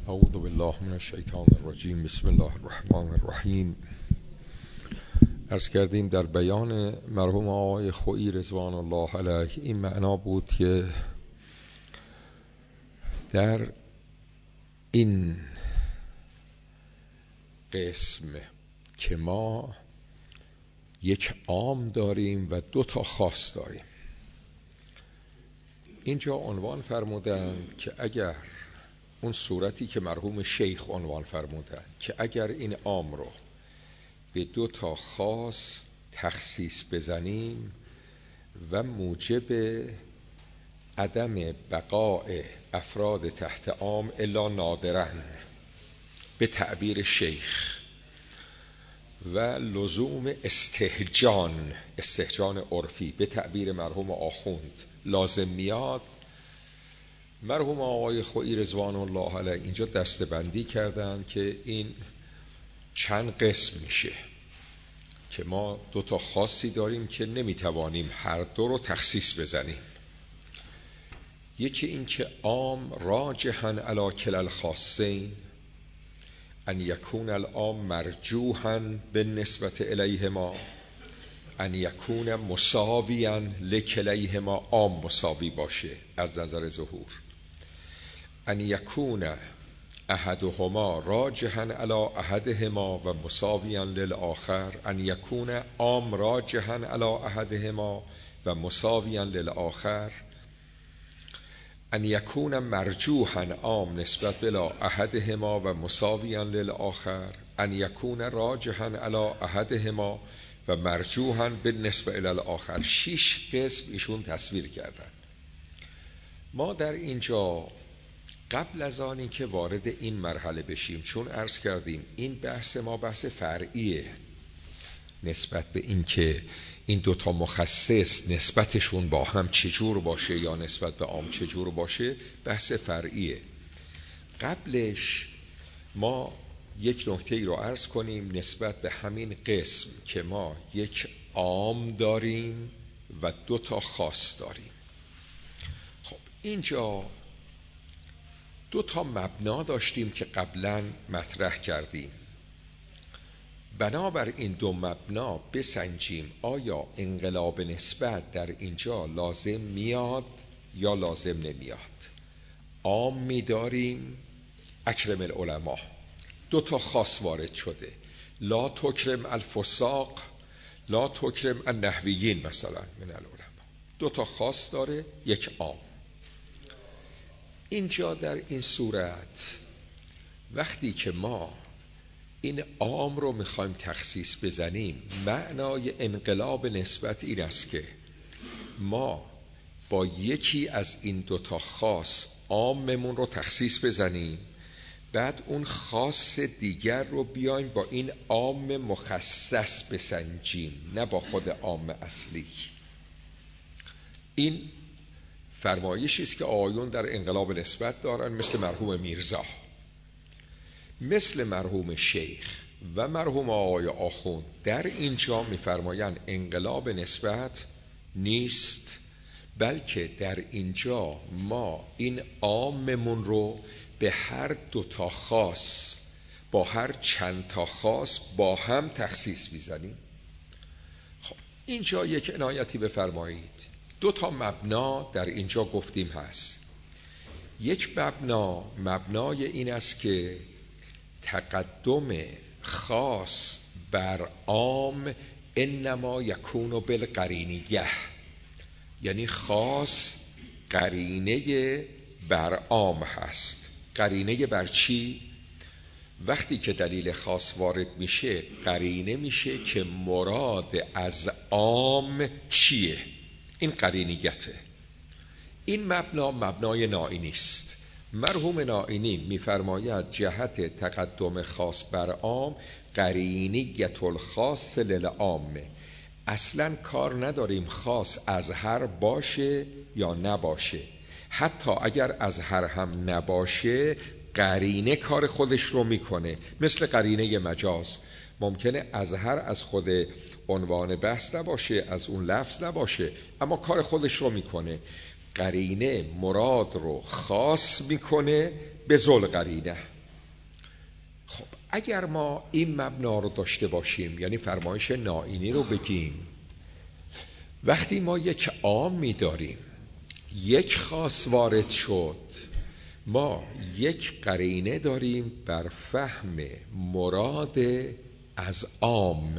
اعوذ بالله من الشیطان الرجیم. بسم الله الرحمن الرحیم. عرض کردیم در بیان مرحوم آقای خویی رضوان الله علیه این معنا بود که در این قسم که ما یک عام داریم و دو تا خاص داریم، اینجا عنوان فرمودن که اگر اون صورتی که مرحوم شیخ عنوان فرمودن که اگر این عام رو به دو تا خاص تخصیص بزنیم و موجب عدم بقاء افراد تحت عام الا نادراً به تعبیر شیخ و لزوم استهجان عرفی به تعبیر مرحوم آخوند لازم میاد، مرحوم آقای خویی رضوان الله علیه اینجا دسته‌بندی کردن که این چند قسم میشه که ما دو تا خاصی داریم که نمیتوانیم هر دو رو تخصیص بزنیم. یکی این که عام راجحاً علی کلا الخاصین ان یکون العام مرجوحاً بالنسبة الیهما ان یکون مساویاً لکلیهما، عام مساوی باشه از نظر ظهور، ان یکون احدهما راجحاً علی احدهما و مساویاً للآخر، ان یکون عام راجحاً علی احدهما و مساویاً للآخر، ان یکون مرجوحاً عام نسبت الی احدهما و مساویاً للآخر، ان یکون راجحاً علی احدهما و مرجوحاً بالنسبه الی الآخر. 6 قسم ایشون تصویر کردن. ما در اینجا قبل از آن که وارد این مرحله بشیم، چون عرض کردیم این بحث ما بحث فرعیه نسبت به این که این دوتا مخصص نسبتشون با هم چجور باشه یا نسبت به عام چجور باشه، بحث فرعیه. قبلش ما یک نکته ای رو عرض کنیم نسبت به همین قسم که ما یک عام داریم و دو تا خاص داریم. خب اینجا دو تا مبنا داشتیم که قبلا مطرح کردیم. بنابر این دو مبنا بسنجیم آیا انقلاب نسبت در اینجا لازم میاد یا لازم نمیاد. عام میداریم اکرم العلماء، دو تا خاص وارد شده، لا تکرم الفساق لا تکرم النحویین مثلا من العلماء، دو تا خاص داره یک عام. اینجا در این صورت وقتی که ما این عام رو میخوایم تخصیص بزنیم، معنای انقلاب نسبت این است که ما با یکی از این دوتا خاص عاممون رو تخصیص بزنیم، بعد اون خاص دیگر رو بیایم با این عام مخصص بسنجیم، نه با خود عام اصلی. این فرمایشی است که آقایون در انقلاب نسبت دارن، مثل مرحوم میرزا، مثل مرحوم شیخ و مرحوم آقای آخوند. در اینجا میفرمایند انقلاب نسبت نیست، بلکه در اینجا ما این عاممون رو به هر دو تا خاص با هر چند تا خاص با هم تخصیص میزنیم. خب اینجا یک عنایتی بفرمایید. دو تا مبنا در اینجا گفتیم هست. یک مبنای این است که تقدم خاص بر عام انما یکون بالقرینیه، یعنی خاص قرینه بر عام هست. قرینه بر چی؟ وقتی که دلیل خاص وارد میشه قرینه میشه که مراد از عام چیه، این قرینیته. این مبنای نائینی است. مرحوم نائینی میفرماید جهت تقدم خاص بر عام قرینیت الخاص للعام، اصلا کار نداریم خاص از هر باشه یا نباشه، حتی اگر از هر هم نباشه قرینه کار خودش رو میکنه. مثل قرینه مجاز، ممکنه از هر از خود عنوان بحث نباشه، از اون لفظ نباشه، اما کار خودش رو میکنه. قرینه مراد رو خاص میکنه به ذل قرینه. اگر ما این مبنا رو داشته باشیم، یعنی فرمایش نائینی رو بگیم، وقتی ما یک عامی داریم، یک خاص وارد شد، ما یک قرینه داریم بر فهم مراد از عام.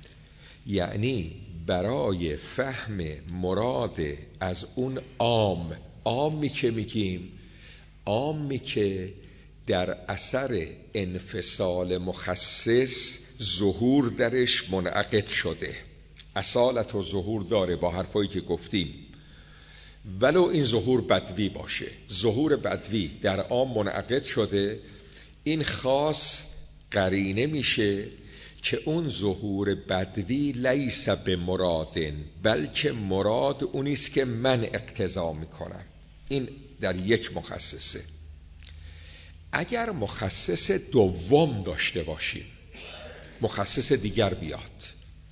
یعنی برای فهم مراد از اون عامی که میگیم، عامی که در اثر انفصال مخصص ظهور درش منعقد شده، اصالت و ظهور داره با حرفایی که گفتیم، ولو این ظهور بدوی باشه، ظهور بدوی در عام منعقد شده، این خاص قرینه میشه که اون ظهور بدوی لیس به مرادن، بلکه مراد اونیست که من اقتضا میکنم. این در یک مخصصه. اگر مخصص دوم داشته باشیم، مخصص دیگر بیاد،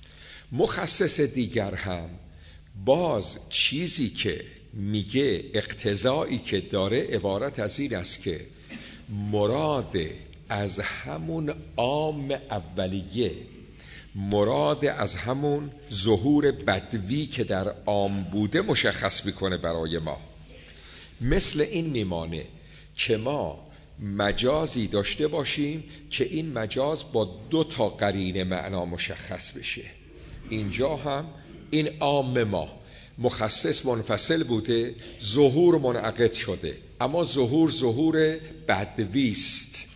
مخصص دیگر هم باز چیزی که میگه، اقتضایی که داره عبارت از این است که مراد از همون عام اولیه، مراد از همون ظهور بدوی که در عام بوده مشخص میکنه برای ما. مثل این میمانه که ما مجازی داشته باشیم که این مجاز با 2 قرینه معنا مشخص بشه. اینجا هم این عام ما مخصص منفصل بوده، ظهور منعقد شده، اما ظهور بدویست،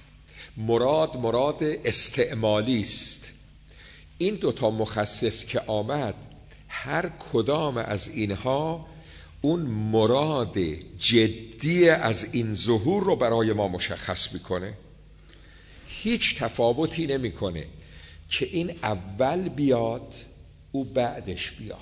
مراد استعمالی است. این 2 مخصص که آمد، هر کدام از اینها اون مراد جدی از این ظهور رو برای ما مشخص میکنه. هیچ تفاوتی نمیکنه که این اول بیاد او بعدش بیاد،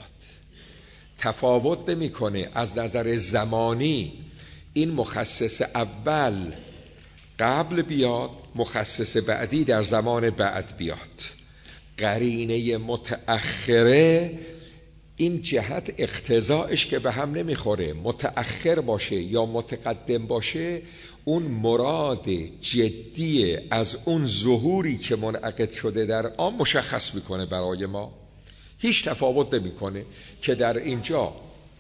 تفاوت نمیکنه از نظر زمانی این مخصص اول قبل بیاد، مخصص بعدی در زمان بعد بیاد. قرینه متأخره این جهت اقتضاعش که به هم نمیخوره، متأخر باشه یا متقدم باشه، اون مراد جدی از اون ظهوری که منعقد شده در عام مشخص میکنه برای ما. هیچ تفاوت نمیکنه که در اینجا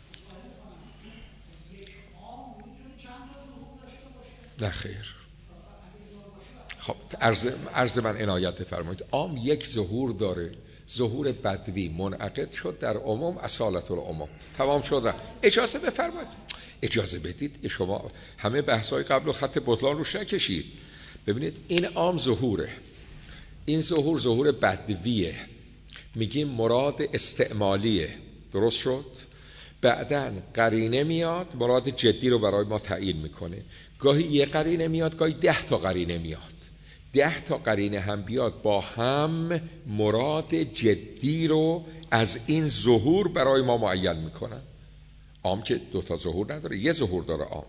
نه خیر. خب عرض من عنایت بفرمایید. عام یک ظهور داره، ظهور بدوی منعقد شد در عموم، اصالت العموم، تمام شد رفت. اجازه بفرمایید، اجازه بدید. شما همه بحث‌های قبل و خط بطلان روش نکشید. ببینید این عام ظهوره، این ظهور بدویه، میگیم مراد استعمالیه، درست شد؟ بعدن قرینه میاد مراد جدی رو برای ما تعیین میکنه. گاهی یه قرینه میاد، گاهی 10 قرینه میاد. 10 قرینه هم بیاد با هم مراد جدی رو از این ظهور برای ما معین میکنن. عام که 2 ظهور نداره، یه ظهور داره عام.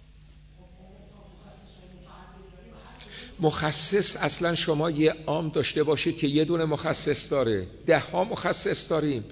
مخصص اصلا شما یه عام داشته باشید که یه دونه مخصص داره، 10 مخصص داریم.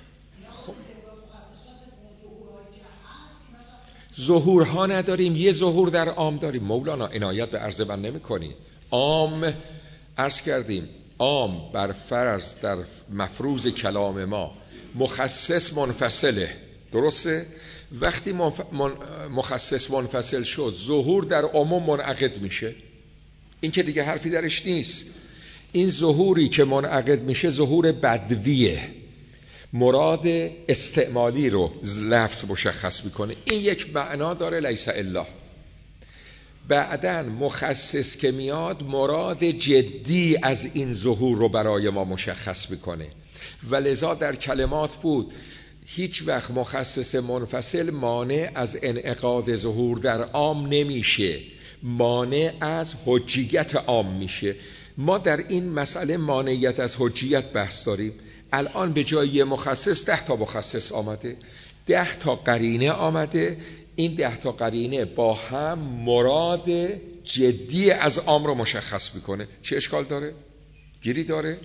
ظهورها نداریم، یه ظهور در عام داریم. مولانا عنایت به عرض من نمی کنی. عام عرض کردیم، عام بر فرض در مفروض کلام ما مخصص منفصله، درسته؟ وقتی مخصص منفصل شد، ظهور در عموم منعقد میشه. این که دیگه حرفی درش نیست. این ظهوری که منعقد میشه ظهور بدویه، مراد استعمالی رو لفظ مشخص میکنه. این یک معنا داره، لیس الا. بعدن مخصص که میاد مراد جدی از این ظهور رو برای ما مشخص میکنه. و لذا در کلمات بود هیچ وقت مخصص منفصل مانع از انعقاد ظهور در عام نمیشه، مانع از حجیت عام میشه. ما در این مسئله مانعیت از حجیت بحث داریم. الان به جای مخصص 10 مخصص آمده، 10 قرینه آمده. این 10 قرینه با هم مراد جدی از عام رو مشخص میکنه. چه اشکال داره؟ گیری داره؟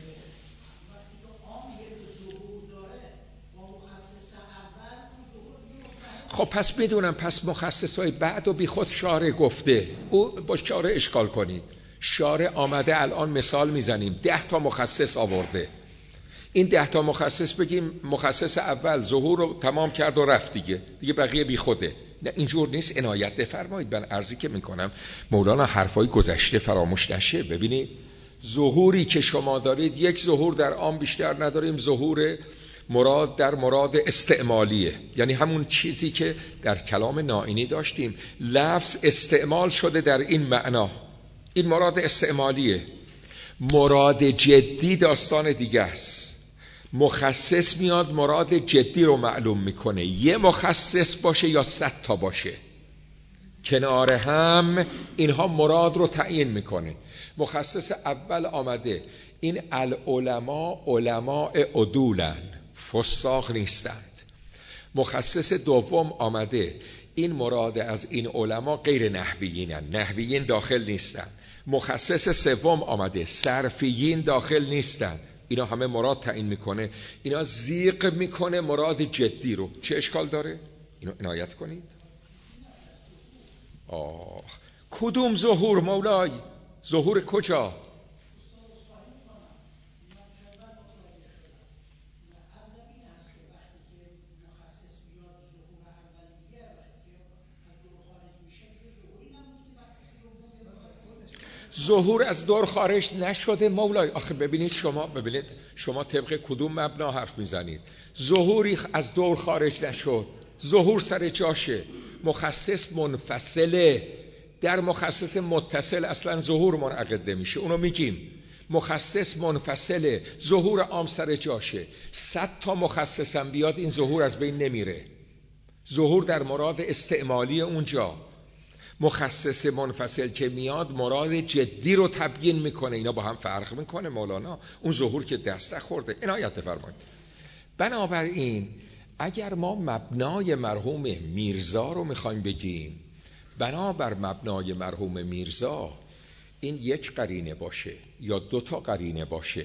خب پس بدونم، پس مخصصای بعد و بی خود شارع گفته، او با شارع اشکال کنید. شارع آمده الان مثال میزنیم 10 تا مخصص آورده، این 10 تا مخصص بگیم مخصص اول ظهور رو تمام کرد و رفت دیگه بقیه بی خوده. نه اینجور نیست، عنایت بفرمایید. من عرضی که میکنم مولانا حرفای گذشته فراموش نشه. ببینید ظهوری که شما دارید یک ظهور در عام بیشتر نداریم، ظهور مراد در مراد استعمالیه، یعنی همون چیزی که در کلام نائینی داشتیم، لفظ استعمال شده در این معنا، این مراد استعمالیه. مراد جدی داستان دیگه است. مخصص میاد مراد جدی رو معلوم میکنه، یه مخصص باشه یا 100 تا باشه، کنار هم اینها مراد رو تعیین میکنه. مخصص اول آمده این العلماء علماء عدولن، فساق نیستند. مخصص دوم آمده این مراد از این علما غیر نحویینن، نحویین داخل نیستن. مخصص سوم آمده صرفیین داخل نیستن. اینا همه مراد تعیین میکنه، اینا زیغ میکنه مراد جدی رو. چه اشکال داره؟ اینو عنایت کنید. کدوم ظهور مولای؟ ظهور کجا؟ ظهور از دور خارج نشده مولای. آخه ببینید شما طبق کدوم مبنا حرف میزنید؟ ظهوری از دور خارج نشد، ظهور سر جاشه. مخصص منفصله، در مخصص متصل اصلا ظهور منعقد نمیشه، اونو میگیم. مخصص منفصله، ظهور عام سر جاشه. 100 تا مخصصم بیاد این ظهور از بین نمیره. ظهور در مراد استعمالی اونجا. مخصص منفصل که میاد مراد جدی رو تبیین میکنه. اینا با هم فرق میکنه مولانا. اون ظهور که دست خورده. عنایت بفرمایید. بنابراین اگر ما مبنای مرحوم میرزا رو میخوایم بگیم، بنابر مبنای مرحوم میرزا این یک قرینه باشه یا 2 تا قرینه باشه.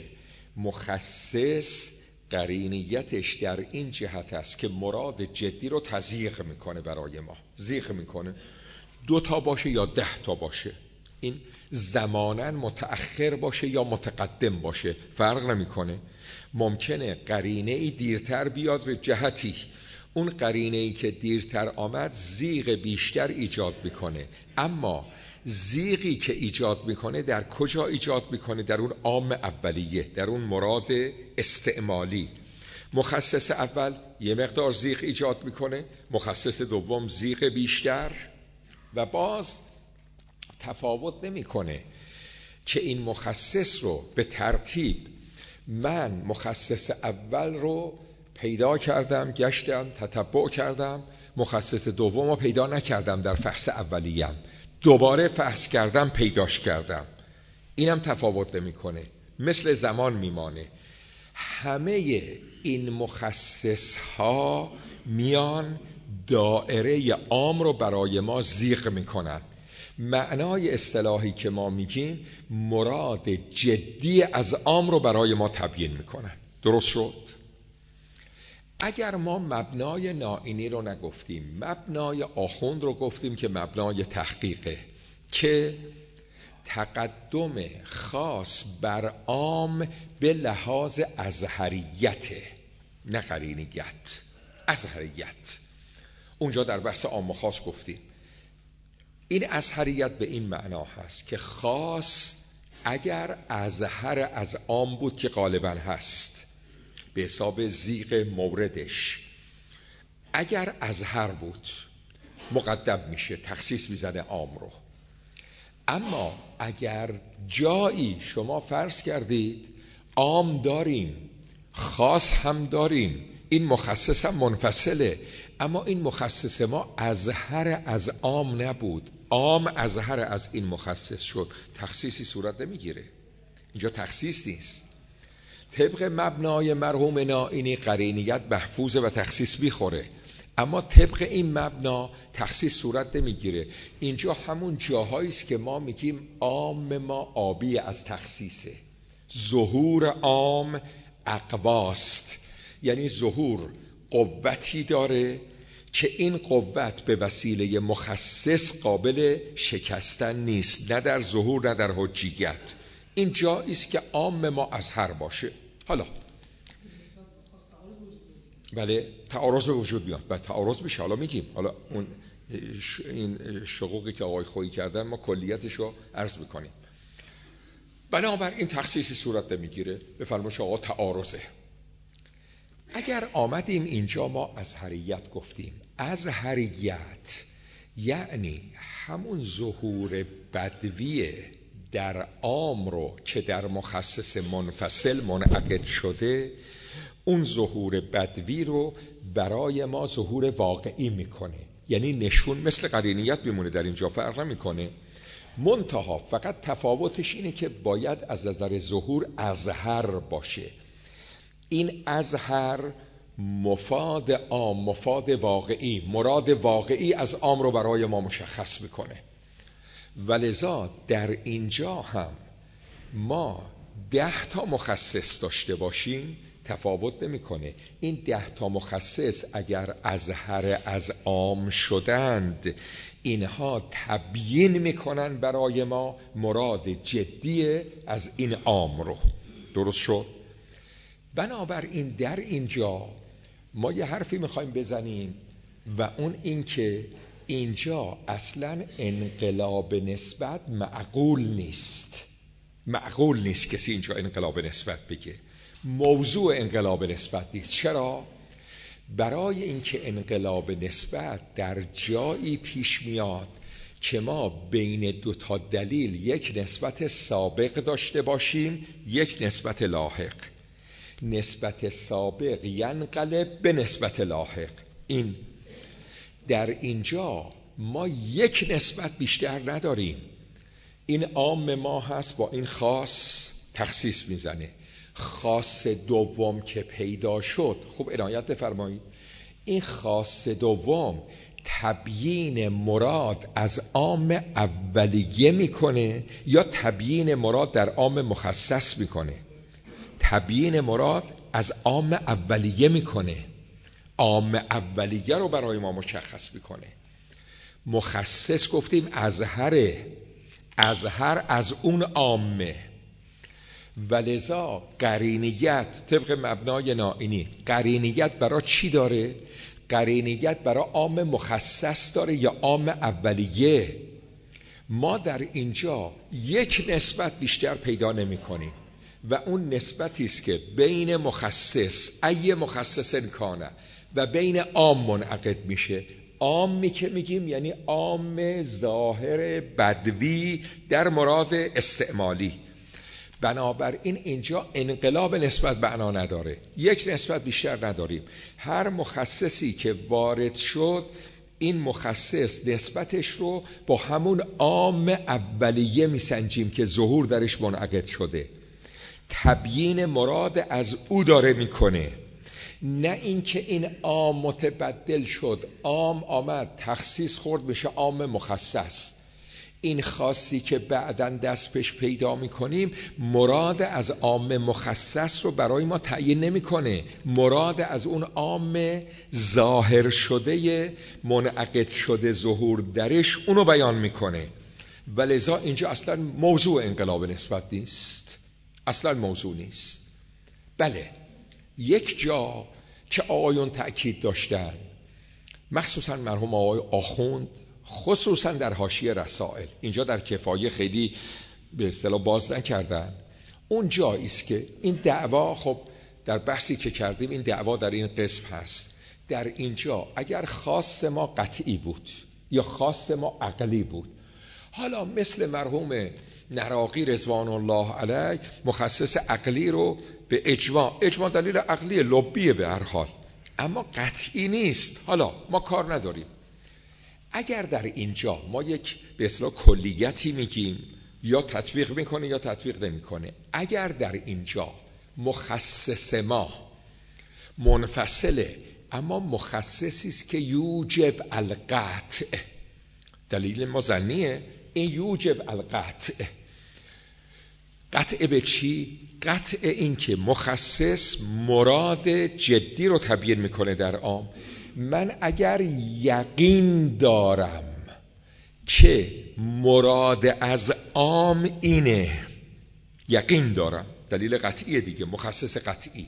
مخصص قرینیتش در این جهت است که مراد جدی رو تزییق میکنه، برای ما زیغ میکنه. 2 تا باشه یا 10 تا باشه، این زماناً متأخر باشه یا متقدم باشه فرق نمیکنه. ممکنه قرینه‌ای دیرتر بیاد به جهتی، اون قرینه‌ای که دیرتر آمد زیغ بیشتر ایجاد میکنه. اما زیغی که ایجاد میکنه در کجا ایجاد میکنه؟ در اون عام اولیه، در اون مراد استعمالی. مخصص اول یه مقدار زیغ ایجاد میکنه، مخصص دوم زیغ بیشتر. و باز تفاوت نمیکنه که این مخصص رو به ترتیب، من مخصص اول رو پیدا کردم، گشتم تتبع کردم، مخصص دوم رو پیدا نکردم در فحص اولیم، دوباره فحص کردم پیداش کردم. اینم تفاوت نمیکنه، مثل زمان میمانه. همه این مخصص ها میان دائره عام رو برای ما زیغ میکنن. معنای اصطلاحی که ما میگیم مراد جدی از عام رو برای ما تبیین میکنن. درست شد؟ اگر ما مبنای نائینی رو نگفتیم، مبنای آخوند رو گفتیم که مبنای تحقیقه، که تقدم خاص بر عام به لحاظ ازهریته، نه قرینیت، ازهریت. اونجا در بحث عام و خاص گفتیم این ازهریت به این معنا هست که خاص اگر ازهر از عام بود که غالبا هست به حساب زیغ موردش، اگر ازهر بود مقدم میشه، تخصیص میزنه عام رو. اما اگر جایی شما فرض کردید عام داریم خاص هم داریم، این مخصص هم منفصله، اما این مخصص ما ازهر از عام نبود، عام ازهر از این مخصص شد، تخصیصی صورت نمیگیره. اینجا تخصیص نیست. طبق مبنای مرحوم نائینی قرینیت محفوظه و تخصیص میخوره، اما طبق این مبنا تخصیص صورت نمیگیره. اینجا همون جاهایی است که ما میگیم عام ما آبی از تخصیصه. ظهور عام اقواست، یعنی ظهور قوتی داره که این قوت به وسیله مخصص قابل شکستن نیست، نه در ظهور نه در حجیت. این جایی است که عام ما ازهر باشه. حالا بله تعارض به وجود میاد، بله تعارض میشه، حالا میگیم. حالا اون این شقوقی که آقای خویی کردن ما کلیتش رو عرض میکنیم. بنابراین تخصیصی صورت نمیگیره. به فرمایش آقا تعارضه. اگر آمدیم اینجا ما ازهریت گفتیم، ازهریت یعنی همون ظهور بدوی در عام رو که در مخصص منفصل منعقد شده، اون ظهور بدوی رو برای ما ظهور واقعی میکنه. یعنی نشون مثل قرینیت میمونه، در اینجا فرق نمیکنه. منتها فقط تفاوتش اینه که باید از نظر ظهور ازهر باشه. این ازهر مفاد عام، مفاد واقعی، مراد واقعی از عام رو برای ما مشخص میکنه. ولذا در اینجا هم ما 10 تا مخصص داشته باشیم تفاوت نمیکنه. این 10 تا مخصص اگر ازهر از عام شدند، اینها تبیین میکنن برای ما مراد جدی از این عام رو. درست شد؟ بنابراین در اینجا ما یه حرفی میخوایم بزنیم و اون این که اینجا اصلا انقلاب نسبت معقول نیست. معقول نیست کسی اینجا انقلاب نسبت بگه. موضوع انقلاب نسبت نیست. چرا؟ برای اینکه انقلاب نسبت در جایی پیش میاد که ما بین 2 تا دلیل یک نسبت سابق داشته باشیم، یک نسبت لاحق. نسبت سابق ینقلب به نسبت لاحق. این در اینجا ما یک نسبت بیشتر نداریم. این عام ما هست با این خاص تخصیص میزنه. خاص دوم که پیدا شد، خوب عنایت بفرمایید، این خاص دوم تبیین مراد از عام اولیه میکنه یا تبیین مراد در عام مخصص میکنه؟ تبیین مراد از عام اولیه میکنه. عام اولیه رو برای ما مشخص میکنه. مخصص گفتیم ازهره، ازهر از اون عامه. ولذا قرینیت طبق مبنای نائینی، قرینیت برای چی داره؟ قرینیت برای عام مخصص داره یا عام اولیه؟ ما در اینجا یک نسبت بیشتر پیدا نمی کنیم و اون نسبتی است که بین مخصص ای مخصص کانه و بین عام منعقد میشه. عامی که میگیم یعنی عام ظاهر بدوی در مراد استعمالی. بنابراین اینجا انقلاب نسبت معنا نداره، یک نسبت بیشتر نداریم. هر مخصصی که وارد شد، این مخصص نسبتش رو با همون عام اولیه میسنجیم که ظهور درش منعقد شده. تبیین مراد از او داره میکنه، نه اینکه این عام متبدل شد، عام آمد تخصیص خورد بشه عام مخصص. این خاصی که بعداً دست پیش پیدا میکنیم مراد از عام مخصص رو برای ما تعیین نمیکنه، مراد از اون عام ظاهر شده منعقد شده ظهور درش اونو بیان میکنه. ولذا اینجا اصلا موضوع انقلاب نسبت نیست، اصلا موضوع نیست. بله یک جا که آقایون تأکید داشتن، مخصوصا مرحوم آقای آخوند، خصوصا در حاشیه رسائل، اینجا در کفایه خیلی به اصطلاح باز نکردن، اون جایی است که این دعوا، خب در بحثی که کردیم این دعوا در این قسم هست. در اینجا اگر خاص ما قطعی بود یا خاص ما عقلی بود، حالا مثل مرحوم نراقی رضوان الله علیه مخصص عقلی رو به اجماع دلیل عقلی لبیه به هر حال، اما قطعی نیست، حالا ما کار نداریم. اگر در اینجا ما یک به اصطلاح کلیتی میگیم، یا تطبیق میکنه یا تطبیق نمیکنه. اگر در اینجا مخصص ما منفصله اما مخصصی است که یوجب القطع، دلیل ما ظنیه، این یوجب القطع. قطع به چی؟ قطع این که مخصص مراد جدی رو تبیین میکنه در عام من اگر یقین دارم که مراد از عام اینه، یقین دارم، دلیل قطعی دیگه، مخصص قطعی،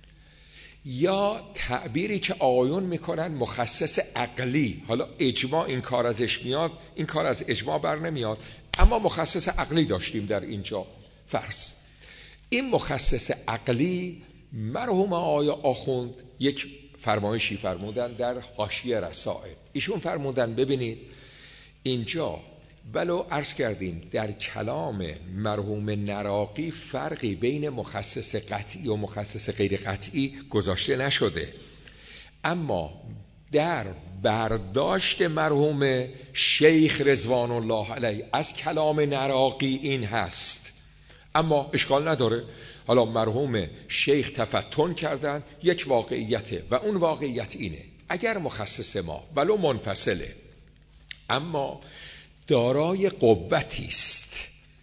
یا تعبیری که آقایون میکنن مخصص عقلی، حالا اجماع این کار ازش میاد، این کار از اجماع بر نمیاد، اما مخصص عقلی داشتیم در اینجا فرض. این مخصص عقلی مرحوم آقای آخوند یک فرمایشی فرمودن در حاشیه رسائل. ایشون فرمودن ببینید اینجا ولو عرض کردیم در کلام مرحوم نراقی فرقی بین مخصص قطعی و مخصص غیر قطعی گذاشته نشده، اما در برداشت مرحوم شیخ رضوان الله علیه از کلام نراقی این هست. اما اشکال نداره، حالا مرحوم شیخ تفتن کردن یک واقعیته و اون واقعیت اینه اگر مخصص ما ولو منفصله اما دارای قوتی است،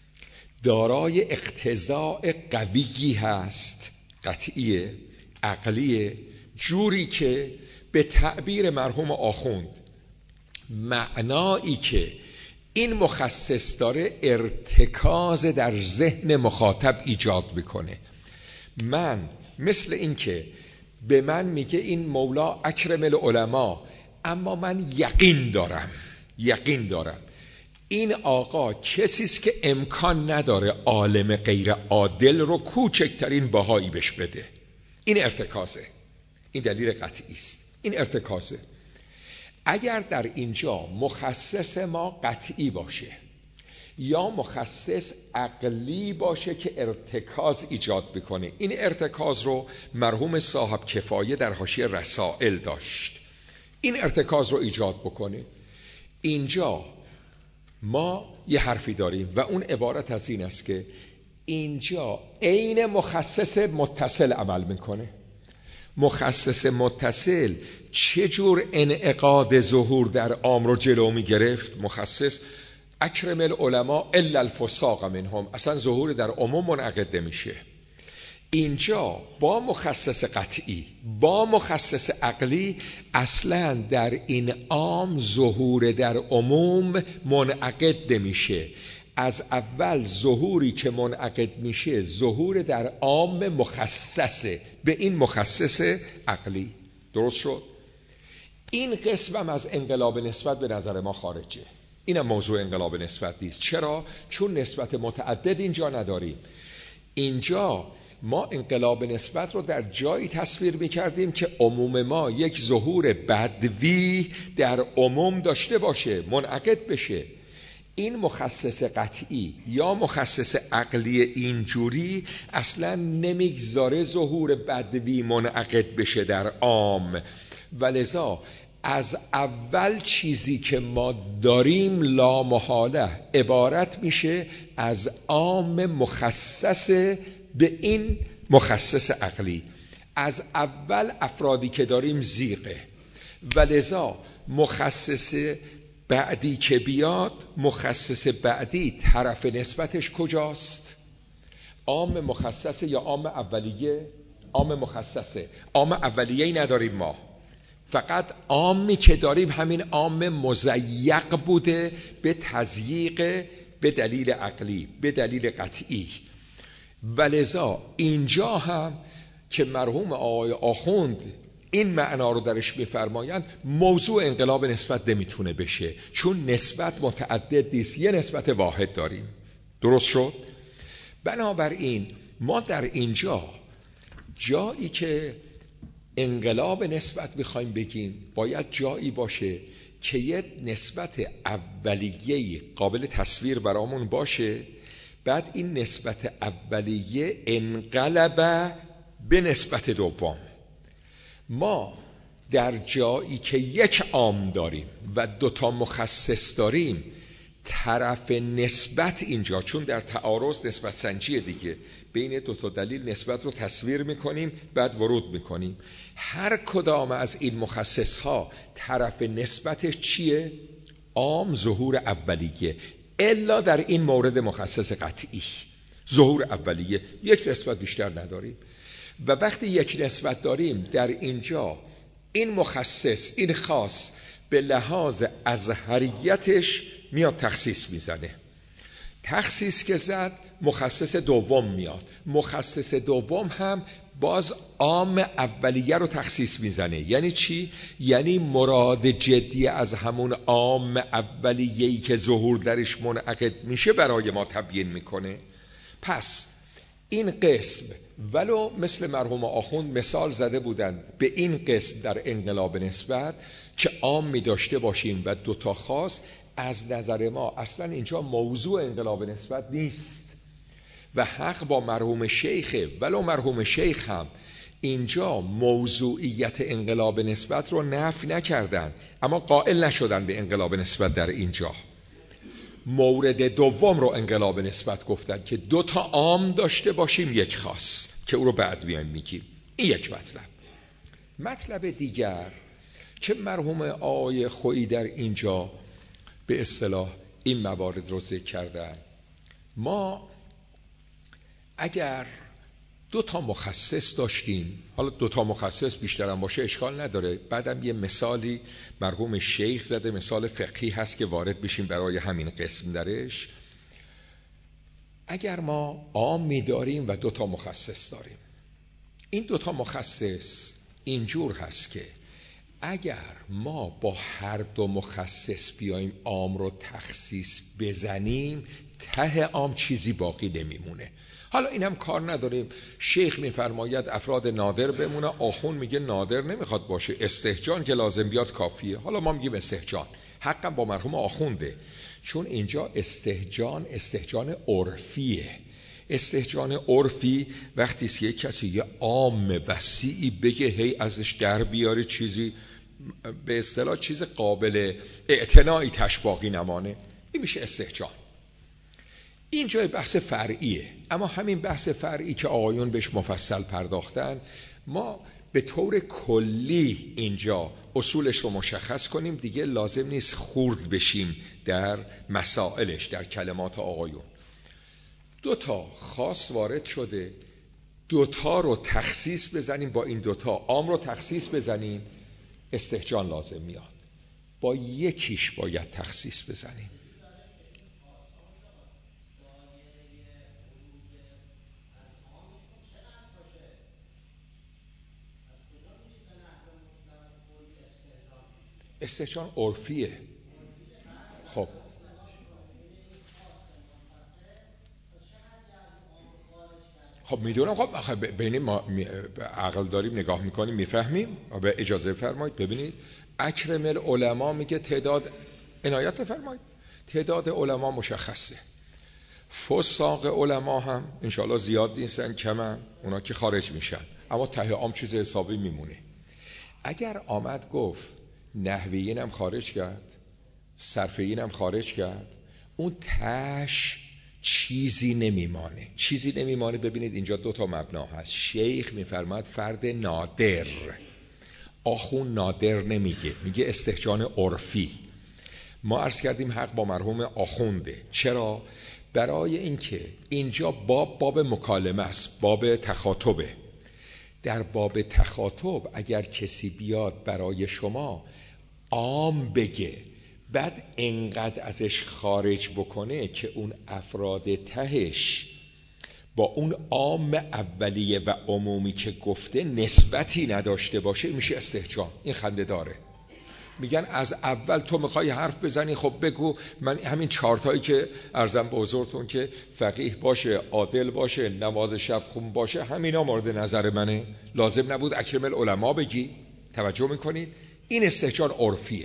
دارای اقتضاء قویی هست، قطعیه، عقلیه، جوری که به تعبیر مرحوم آخوند معنایی که این مخصص داره ارتکاز در ذهن مخاطب ایجاد میکنه. من مثل این که به من میگه این مولا اکرم العلماء، اما من یقین دارم این آقا کسیست که امکان نداره عالم غیر عادل رو کوچکترین بهایی بهش بده. این ارتکازه، این دلیل قطعی است، این ارتکازه. اگر در اینجا مخصص ما قطعی باشه یا مخصص عقلی باشه که ارتکاز ایجاد بکنه، این ارتکاز رو مرحوم صاحب کفایه در حاشیه رسائل داشت، این ارتکاز رو ایجاد بکنه. اینجا ما یه حرفی داریم و اون عبارت از این است که اینجا عین مخصص متصل عمل میکنه. مخصص متصل چجور انعقاد ظهور در عام رو جلو میگرفت؟ مخصص اکرم العلماء الا الفساق منهم، اصلا ظهور در عموم منعقد نمیشه. اینجا با مخصص قطعی با مخصص عقلی اصلا در این عام ظهور در عموم منعقد نمیشه. از اول ظهوری که منعقد میشه ظهور در عام مخصصه به این مخصص عقلی. درست شد؟ این قسمم از انقلاب نسبت به نظر ما خارجه، اینم موضوع انقلاب نسبت نیست. چرا؟ چون نسبت متعدد اینجا نداریم. اینجا ما انقلاب نسبت رو در جایی تصویر میکردیم که عموم ما یک ظهور بدوی در عموم داشته باشه، منعقد بشه. این مخصص قطعی یا مخصص عقلی اینجوری اصلا نمیگذاره ظهور بدوی منعقد بشه در عام، ولذا از اول چیزی که ما داریم لامحاله عبارت میشه از عام مخصص به این مخصص عقلی. از اول افرادی که داریم زیغه، ولذا مخصص بعدی که بیاد، مخصص بعدی طرف نسبتش کجاست؟ عام مخصصه یا عام اولیه؟ عام مخصصه. عام اولیه‌ای نداریم ما، فقط عامی که داریم همین عام مضیق بوده به تضییق به دلیل عقلی، به دلیل قطعی. ولذا اینجا هم که مرحوم آقای آخوند این معنا رو درش میفرمایند، موضوع انقلاب نسبت نمیتونه بشه، چون نسبت متعدد نیست، یه نسبت واحد داریم. درست شد؟ بنابراین ما در اینجا جایی که انقلاب نسبت میخوایم بگیم باید جایی باشه که یه نسبت اولیه‌ای قابل تصویر برامون باشه، بعد این نسبت اولیه انقلب به نسبت دوم. ما در جایی که یک عام داریم و دوتا مخصص داریم، طرف نسبت اینجا، چون در تعارض نسبت سنجی دیگه، بین دوتا دلیل نسبت رو تصویر میکنیم بعد ورود میکنیم. هر کدام از این مخصص ها طرف نسبتش چیه؟ عام ظهور اولیه، الا در این مورد مخصص قطعی ظهور اولیه، یک نسبت بیشتر نداریم. و وقتی یک نسبت داریم در اینجا این مخصص، این خاص به لحاظ ازهریتش میاد تخصیص میزنه. تخصیص که زد مخصص دوم میاد. مخصص دوم هم باز عام اولیه رو تخصیص میزنه. یعنی چی؟ یعنی مراد جدی از همون عام اولیه‌ای که ظهور درش منعقد میشه برای ما تبیین میکنه. پس این قسم ولو مثل مرحوم آخوند مثال زده بودن به این قسم در انقلاب نسبت که عام می داشته باشیم و دوتا خاص، از نظر ما اصلا اینجا موضوع انقلاب نسبت نیست و حق با مرحوم شیخه. ولو مرحوم شیخ هم اینجا موضوعیت انقلاب نسبت رو نفی نکردن، اما قائل نشدن به انقلاب نسبت. در اینجا مورد دوم رو انقلاب نسبت گفتن که دوتا عام داشته باشیم یک خاص، که او رو بعد میایم میگیم. این یک مطلب. مطلب دیگر که مرحوم آقای خویی در اینجا به اصطلاح این موارد رو ذکر کردن، ما اگر دوتا مخصص داشتیم، حالا دوتا مخصص بیشترم باشه اشکال نداره، بعدم یه مثالی مرحوم شیخ زده، مثال فقهی هست که وارد بشیم برای همین قسم درش. اگر ما عامی داریم و دوتا مخصص داریم، این دوتا مخصص اینجور هست که اگر ما با هر دو مخصص بیایم عام رو تخصیص بزنیم، ته عام چیزی باقی نمیمونه. حالا این هم کار نداریم، شیخ میفرماید افراد نادر بمونه، آخوند میگه نادر نمیخواد باشه، استهجان که لازم بیاد کافیه. حالا ما میگیم استهجان، حقا با مرحوم آخونده، چون اینجا استهجان عرفیه. استهجان عرفی وقتی یک کسی یه عام وسیعی بگه هی ازش در بیاره چیزی به اصطلاح چیز قابل اعتنایی تش باقی نمانه، این میشه استهجان. این جای بحث فرعیه، اما همین بحث فرعی که آقایون بهش مفصل پرداختن، ما به طور کلی اینجا اصولش رو مشخص کنیم، دیگه لازم نیست خورد بشیم در مسائلش، در کلمات آقایون. دوتا خاص وارد شده، دوتا رو تخصیص بزنیم، با این دوتا عام رو تخصیص بزنیم، استهجان لازم میاد. با یکیش باید تخصیص بزنیم. استهجان عرفیه. خب میدونم، خب بین ما عقل داریم نگاه میکنیم میفهمیم. به اجازه فرمایید ببینید، اکرم العلماء میگه تعداد، عنایت فرمایید، تعداد علما مشخصه، فساق علما هم انشاءالله زیاد نیستن، کمن، اونا که خارج میشن، اما ته عام چیز حسابی میمونه. اگر آمد گفت نحویین هم خارج کرد، صرفیین هم خارج کرد، اون تش چیزی نمیمانه. چیزی نمیمانه. ببینید اینجا دوتا مبنا هست. شیخ میفرماد فرد نادر، آخون نادر نمیگه، میگه استهجان عرفی. ما عرض کردیم حق با مرحوم آخونده. چرا؟ برای اینکه اینجا باب مکالمه است، باب تخاطبه. در باب تخاطب اگر کسی بیاد برای شما عام بگه، بعد انقدر ازش خارج بکنه که اون افراد تهش با اون عام اولیه و عمومی که گفته نسبتی نداشته باشه، میشه استهجان. این خنده داره. میگن از اول تو میخوای حرف بزنی، خب بگو من همین چارتایی که عرضم به حضورتون که فقیه باشه، عادل باشه، نماز شب خون باشه، همینا مورد نظر منه، لازم نبود اکرم العلماء بگی. توجه میکنید؟ این استهجان عرفیه.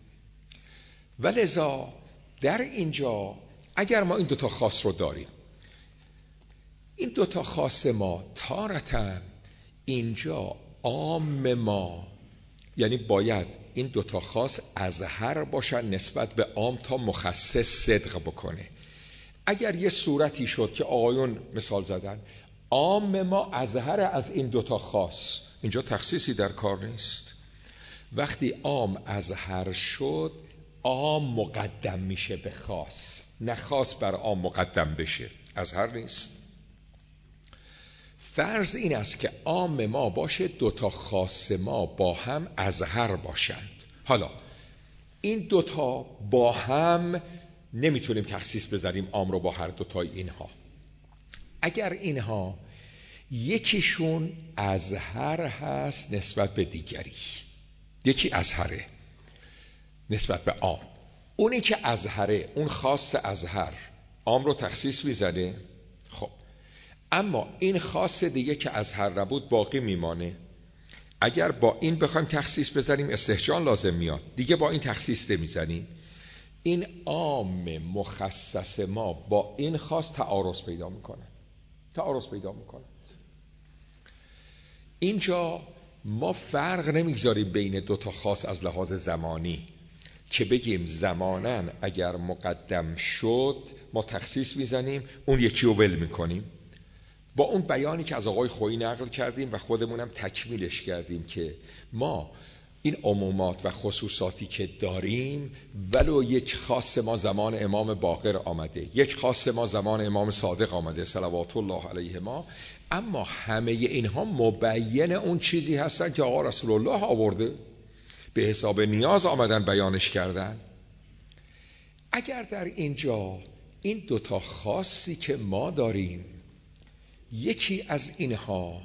ولذا در اینجا اگر ما این دوتا خاص رو داریم، این دوتا خاص ما تارتن اینجا عام ما، یعنی باید این دوتا خاص ازهر باشن نسبت به عام تا مخصص صدق بکنه. اگر یه صورتی شد که آقایون مثال زدن عام ما ازهر از این دوتا خاص، اینجا تخصیصی در کار نیست. وقتی عام ازهر شد، عام مقدم میشه به خاص، نه خاص بر عام مقدم بشه، ازهر نیست. فرض این است که عام ما باشه، دوتا خاص ما با هم ازهر باشند. حالا این دوتا با هم نمیتونیم تخصیص بذاریم عام رو با هر دوتای اینها. اگر اینها یکیشون ازهر هست نسبت به دیگری، یکی ازهره نسبت به عام، اونی که ازهره، اون خاص ازهر عام رو تخصیص میزنه. خب اما این خاص دیگه که ازهر نبود باقی میمانه. اگر با این بخوایم تخصیص بزنیم استهجان لازم میاد، دیگه با این تخصیص نمیزنیم. این عام مخصص ما با این خاص تعارض پیدا میکنه. اینجا ما فرق نمیگذاریم بین دوتا خاص از لحاظ زمانی که بگیم زماناً اگر مقدم شد ما تخصیص میزنیم، اون یکی رو ول میکنیم. با اون بیانی که از آقای خویی نقل کردیم و خودمونم تکمیلش کردیم که ما این عمومات و خصوصاتی که داریم، ولو یک خاص ما زمان امام باقر آمده، یک خاص ما زمان امام صادق آمده صلوات الله علیه ما، اما همه اینها مبین اون چیزی هستن که آقا رسول الله آورده، به حساب نیاز آمدن بیانش کردن. اگر در اینجا این دوتا خاصی که ما داریم یکی از اینها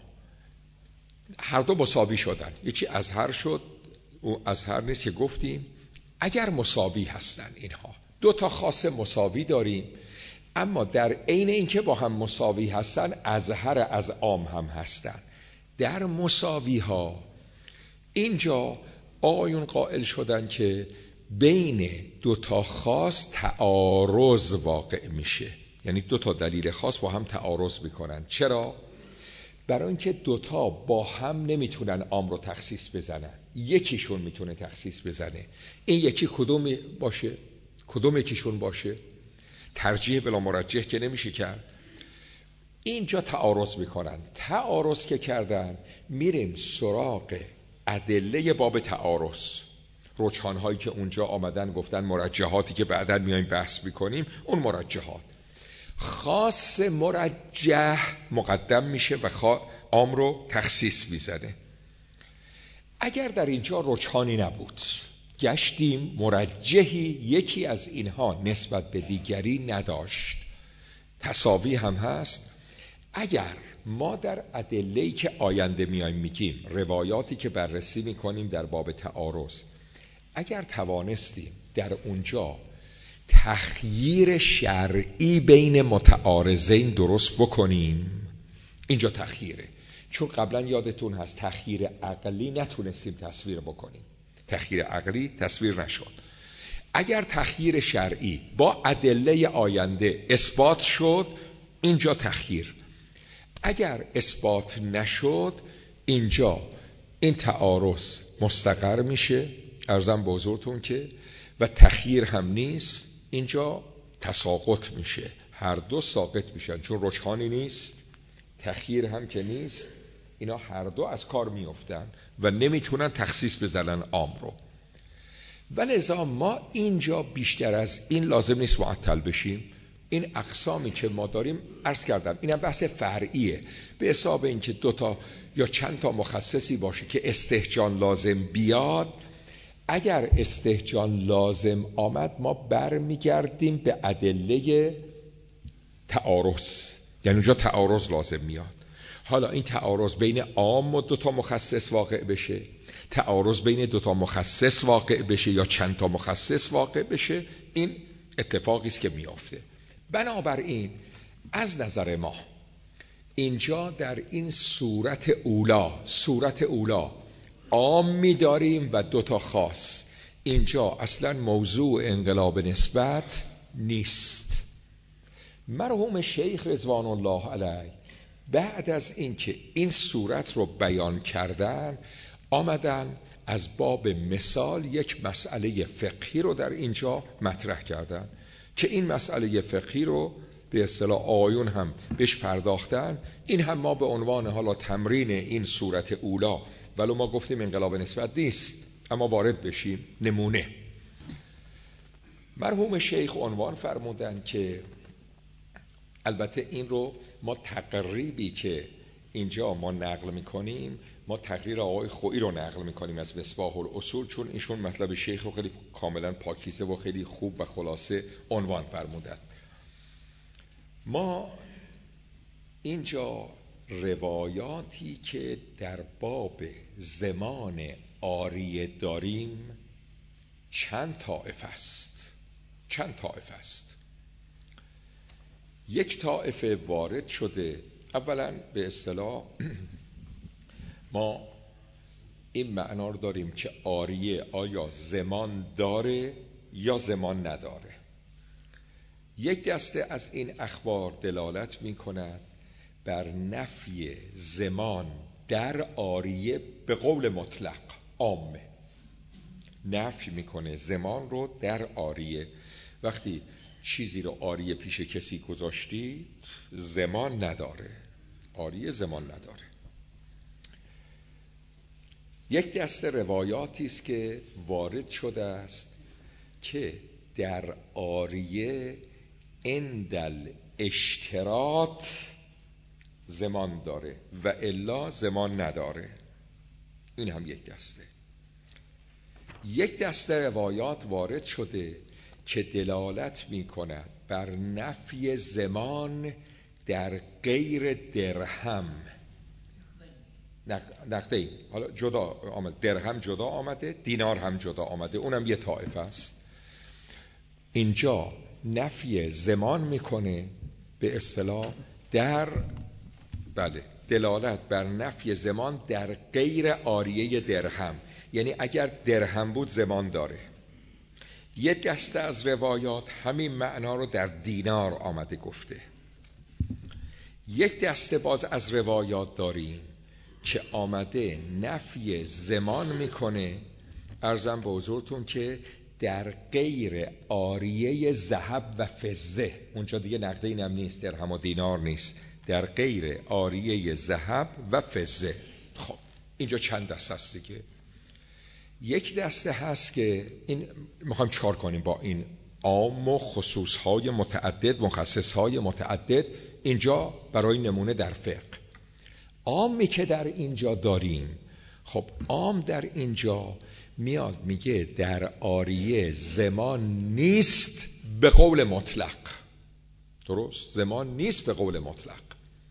هر دو مساوی شدن، یکی ازهر شد، او ازهر نیست که گفتیم، اگر مساوی هستن اینها دوتا خاص مساوی داریم، اما در عین اینکه با هم مساوی هستن ازهر از عام هم هستن، در مساوی ها اینجا آقایون قائل شدن که بین دوتا خاص تعارض واقع میشه، یعنی دوتا دلیل خاص با هم تعارض میکنن. چرا؟ برای اینکه دوتا با هم نمیتونن عام رو تخصیص بزنن، یکیشون میتونه تخصیص بزنه. این یکی کدوم باشه؟ کدوم یکیشون باشه؟ ترجیح بلا مرجح که نمیشه کرد. اینجا تعارض میکنن. تعارض که کردن میریم سراغ ادله باب تعارض، رجحان‌هایی که اونجا آمدن گفتن، مرجحاتی که بعداً میایم بحث میکنیم، اون مرجحات خاص مرجح مقدم میشه و عام رو تخصیص میزنه. اگر در اینجا رجحانی نبود، گشتیم مرجحی یکی از اینها نسبت به دیگری نداشت، تساوی هم هست، اگر ما در ادله‌ای که آینده میایم میگیم، روایاتی که بررسی میکنیم در باب تعارض، اگر توانستیم در اونجا تخییر شرعی بین متعارضین درست بکنیم، اینجا تخییره. چون قبلا یادتون هست تخییر عقلی نتونستیم تصویر بکنیم، تخییر عقلی تصویر نشد. اگر تخییر شرعی با ادله آینده اثبات شد، اینجا تخییر. اگر اثبات نشد، اینجا این تعارض مستقر میشه، عرضم به حضورتون که، و تخییر هم نیست، اینجا تساقط میشه، هر دو ساقط میشن، چون رجحانی نیست، تخییر هم که نیست، اینا هر دو از کار میافتن و نمیتونن تخصیص بزنن عام رو. ولذا ما اینجا بیشتر از این لازم نیست معطل بشیم. این اقسامی که ما داریم عرض کردم، اینم بحث فرعیه، به حساب اینکه دوتا یا چند تا مخصصی باشه که استهجان لازم بیاد. اگر استهجان لازم آمد ما برمیگردیم به ادله تعارض، یعنی اونجا تعارض لازم میاد. حالا این تعارض بین عام و دوتا مخصص واقع بشه، تعارض بین دوتا مخصص واقع بشه یا چند تا مخصص واقع بشه، این اتفاقی است که میافته. بنابراین از نظر ما اینجا در این صورت اولا عام می‌داریم و دوتا خاص. اینجا اصلا موضوع انقلاب نسبت نیست. مرحوم شیخ رضوان الله علیه بعد از اینکه این صورت رو بیان کردن، آمدن از باب مثال یک مسئله فقهی رو در اینجا مطرح کردن که این مسئله فقهی رو به اصطلاح آیون هم بهش پرداختن. این هم ما به عنوان حالا تمرین این صورت اولا، ولو ما گفتیم انقلاب نسبت نیست، اما وارد بشیم. نمونه مرحوم شیخ عنوان فرمودن که البته این رو ما تقریبی که اینجا ما نقل میکنیم، ما تقریر آقای خویی رو نقل میکنیم از مصباح الاصول، چون ایشون مطلب شیخ رو خیلی کاملا پاکیزه و خیلی خوب و خلاصه عنوان فرمودن. ما اینجا روایاتی که در باب زمان عاریه داریم چند طایفه است. یک طایفه وارد شده، اولا به اصطلاح ما این معنا رو داریم که عاریه آیا زمان داره یا زمان نداره. یک دسته از این اخبار دلالت می کند بر نفی زمان در عاریه به قول مطلق عامه، نفی میکنه زمان رو در عاریه. وقتی چیزی رو عاریه پیش کسی گذاشتی زمان نداره، عاریه زمان نداره. یک دسته روایاتی است که وارد شده است که در عاریه عند الاشتراط زمان داره و الا زمان نداره. این هم یک دسته. یک دسته روایات وارد شده که دلالت می کند بر نفی زمان در غیر درهم، نقدین، حالا جدا آمده، درهم جدا آمده، دینار هم جدا آمده، اونم یه طایفه است. اینجا نفی زمان میکنه به اصطلاح در دلالت بر نفی زمان در غیر عاریه درهم، یعنی اگر درهم بود زمان داره. یک دسته از روایات همین معنا رو در دینار آمده گفته. یک دسته باز از روایات داریم که آمده نفی زمان میکنه، عرضم به حضورتون که در غیر عاریه ذهب و فضه، اونجا دیگه نقدین هم نیست، درهم و دینار نیست، در غیر عاریه ذهب و فضه. خب اینجا چند دسته هست دیگه. یک دسته هست که این میخوایم چار کنیم با این عام و خصوصهای متعدد، مخصصهای متعدد، اینجا برای نمونه در فقه. عامی که در اینجا داریم، خب عام در اینجا میاد میگه در عاریه زمان نیست به قول مطلق. درست؟ زمان نیست به قول مطلق.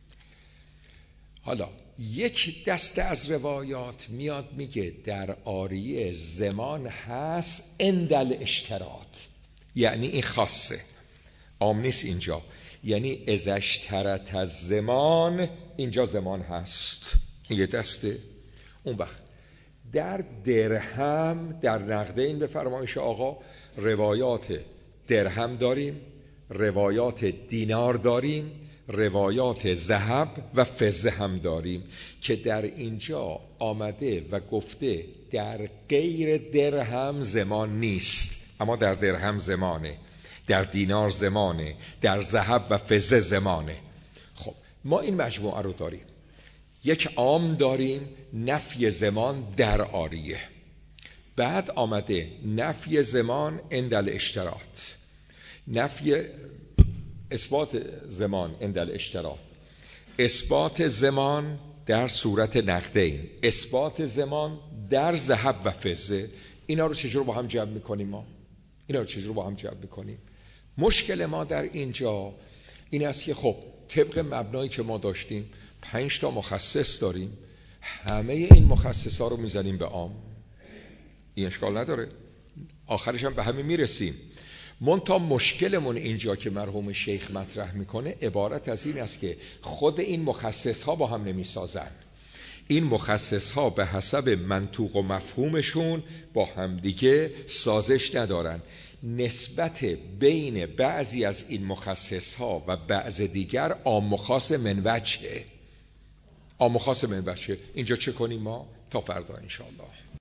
حالا یک دسته از روایات میاد میگه در عاریه زمان هست عند الاشتراط، یعنی این خاصه، عام نیست اینجا، یعنی اذا اشترط الزمان، اینجا زمان هست. این یه دسته. اون وقت در درهم، در نقدین به فرمایش آقا روایات درهم داریم، روایات دینار داریم، روایات ذهب و فضه هم داریم که در اینجا آمده و گفته در غیر درهم زمان نیست، اما در درهم زمانه، در دینار زمانه، در ذهب و فضه زمانه. خب ما این مجموعه رو داریم. یک عام داریم نفی زمان در عاریه، بعد آمده نفی زمان عند الاشتراط، نفی اثبات زمان عند الاشتراط، اثبات زمان در صورت نقدین، اثبات زمان در ذهب و فضه. اینا رو چجور با هم جمع میکنیم؟ مشکل ما در اینجا این است که خب طبق مبنایی که ما داشتیم 5 تا مخصص داریم، همه این مخصص ها رو میزنیم به عام، این اشکال نداره، آخرش هم به همین میرسیم. منتها مشکلمون اینجا که مرحوم شیخ مطرح میکنه عبارت از این است که خود این مخصص ها با هم نمیسازن. این مخصص ها به حسب منطوق و مفهومشون با هم دیگه سازش ندارن. نسبت بین بعضی از این مخصص ها و بعض دیگر عام و خاص من وجهه. اینجا چه کنیم ما؟ تا فردا انشاءالله.